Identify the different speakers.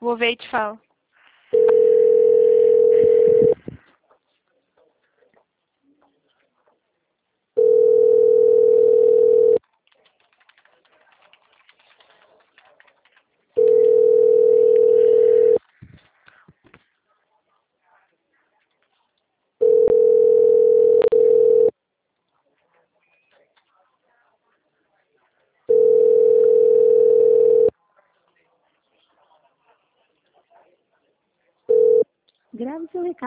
Speaker 1: Vou ver e te falo.
Speaker 2: Grave seu recado.